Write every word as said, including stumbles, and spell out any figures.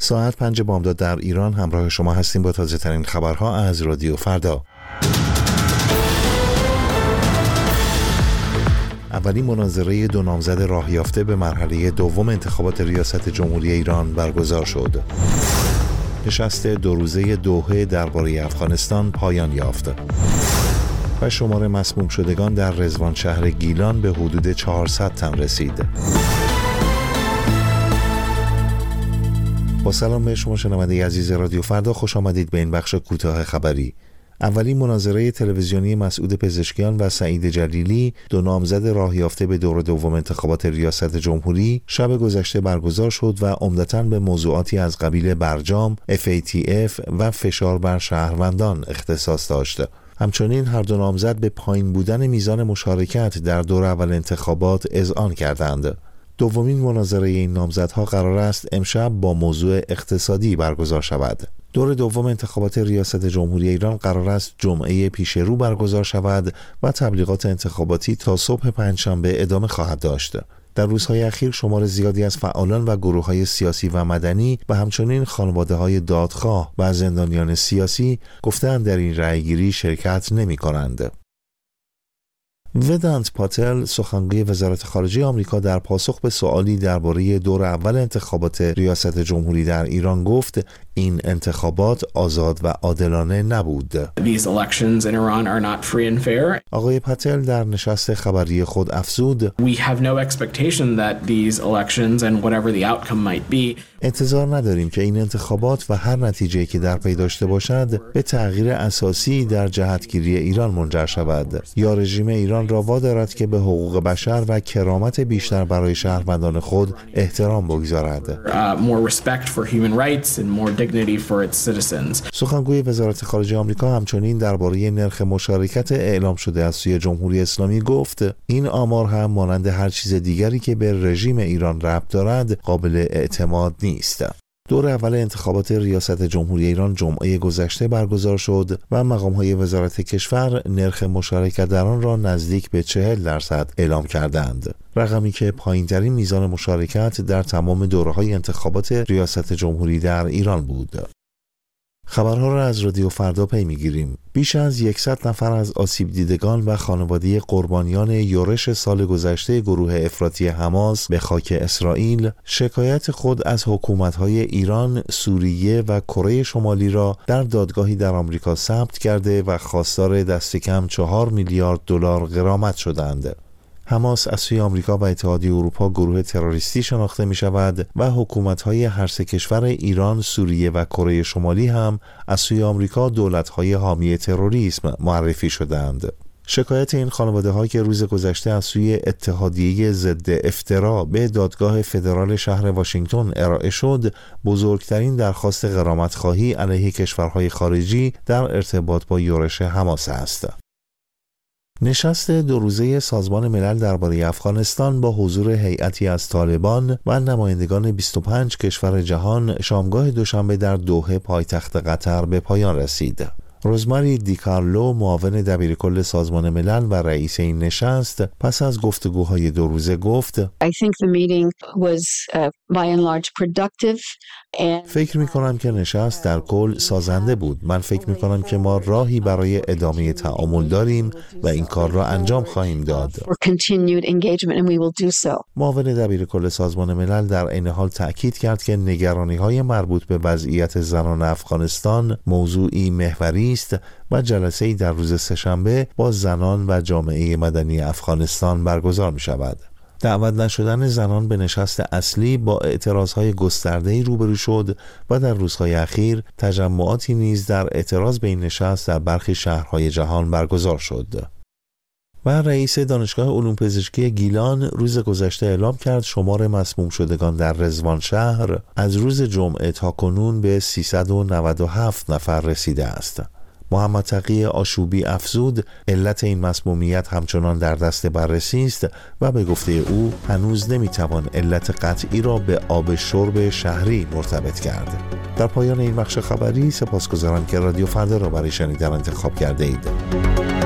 ساعت پنج بامداد در ایران همراه شما هستیم با تازه ترین خبرها از رادیو فردا. اولین مناظره دو نامزد راه یافته به مرحله دوم انتخابات ریاست جمهوری ایران برگزار شد. نشست دو روزه دوحه درباره افغانستان پایان یافت و شمار مسموم شدگان در رضوان شهر گیلان به حدود چهارصد تن رسید. با سلام به شما شنونده عزیز رادیو فردا، خوش آمدید به این بخش کوتاه خبری. اولین مناظره تلویزیونی مسعود پزشکیان و سعید جلیلی، دو نامزد راه یافته به دور دوم انتخابات ریاست جمهوری، شب گذشته برگزار شد و عمدتاً به موضوعاتی از قبیل برجام، اف ای تی اف و فشار بر شهروندان اختصاص داشت. همچنین هر دو نامزد به پایین بودن میزان مشارکت در دور اول انتخابات اذعان کردند. دومین مناظره این نامزدها قرار است امشب با موضوع اقتصادی برگزار شود. دور دوم انتخابات ریاست جمهوری ایران قرار است جمعه پیش رو برگزار شود و تبلیغات انتخاباتی تا صبح پنجشنبه ادامه خواهد داشت. در روزهای اخیر شمار زیادی از فعالان و گروه‌های سیاسی و مدنی و همچنین خانواده‌های دادخواه و زندانیان سیاسی گفتند در این رأیگیری شرکت نمی‌کنند. ودانت پاتل، سخنگوی وزارت خارجه آمریکا، در پاسخ به سوالی درباره دور اول انتخابات ریاست جمهوری در ایران گفت این انتخابات آزاد و عادلانه نبود. These elections in Iran are not free and fair. آقای پاتل در نشست خبری خود افزود: We have no expectation that these elections and whatever the outcome might be. انتظار نداریم که این انتخابات و هر نتیجه‌ای که در پی داشته باشد به تغییر اساسی در جهتگیری ایران منجر شود یا رژیم ایران را وادارد که به حقوق بشر و کرامت بیشتر برای شهروندان خود احترام بگذارد. Uh, more respect for human rights and more dignity for its citizens. سخنگوی وزارت خارجه آمریکا همچنین درباره نرخ مشارکت اعلام شده از سوی جمهوری اسلامی گفت این آمار هم مانند هر چیز دیگری که به رژیم ایران ربط دارد قابل اعتماد نیست. دور اول انتخابات ریاست جمهوری ایران جمعه گذشته برگزار شد و مقام‌های وزارت کشور نرخ مشارکت در آن را نزدیک به چهل درصد اعلام کردند، رقمی که پایین‌ترین میزان مشارکت در تمام دوره‌های انتخابات ریاست جمهوری در ایران بود. خبرها را از رادیو فردا پی می‌گیریم. بیش از صد نفر از آسیب دیدگان و خانواده قربانیان یورش سال گذشته گروه افراطی حماس به خاک اسرائیل شکایت خود از حکومت‌های ایران، سوریه و کره شمالی را در دادگاهی در آمریکا ثبت کرده و خواستار دست کم چهار میلیارد دلار غرامت شدند. حماس از سوی آمریکا و اتحادیه اروپا گروه تروریستی شناخته می شود و حکومت‌های هر سه کشور ایران، سوریه و کره شمالی هم از سوی آمریکا دولت‌های حامی تروریسم معرفی شدند. شکایت این خانواده‌ها که روز گذشته از سوی اتحادیه ضد افترا به دادگاه فدرال شهر واشنگتن ارائه شد، بزرگترین درخواست غرامت‌خواهی علیه کشورهای خارجی در ارتباط با یورش حماس است. نشست دو روزه سازمان ملل درباره افغانستان با حضور هیئتی از طالبان و نمایندگان بیست و پنج کشور جهان شامگاه دوشنبه در دوحه پایتخت قطر به پایان رسید. روزماری دیکارلو، معاون دبیرکل سازمان ملل و رئیس این نشست، پس از گفتگوهای دو روزه گفت: I think the meeting was uh, by and large productive. فکر می کنم که نشست در کل سازنده بود. من فکر می کنم که ما راهی برای ادامه تعامل داریم و این کار را انجام خواهیم داد. معاون دبیرکل سازمان ملل در عین حال تأکید کرد که نگرانی‌های مربوط به وضعیت زنان افغانستان موضوعی محوری است و جلسه‌ای در روز سه‌شنبه با زنان و جامعه مدنی افغانستان برگزار می شود. دعوت نشدن زنان به نشست اصلی با اعتراضهای گسترده‌ای روبرو شد و در روزهای اخیر تجمعاتی نیز در اعتراض به این نشست در برخی شهرهای جهان برگزار شد. و رئیس دانشگاه علوم پزشکی گیلان روز گذشته اعلام کرد شمار مسموم شدگان در رضوان شهر از روز جمعه تا کنون به سیصد و نود و هفت نفر رسیده است. محمد تقی آشوبی افزود علت این مسمومیت همچنان در دست بررسی است و به گفته او هنوز نمیتوان علت قطعی را به آب شرب شهری مرتبط کرد. در پایان این بخش خبری سپاسگزارم که رادیو فردا را برای شنیدن انتخاب کرده اید.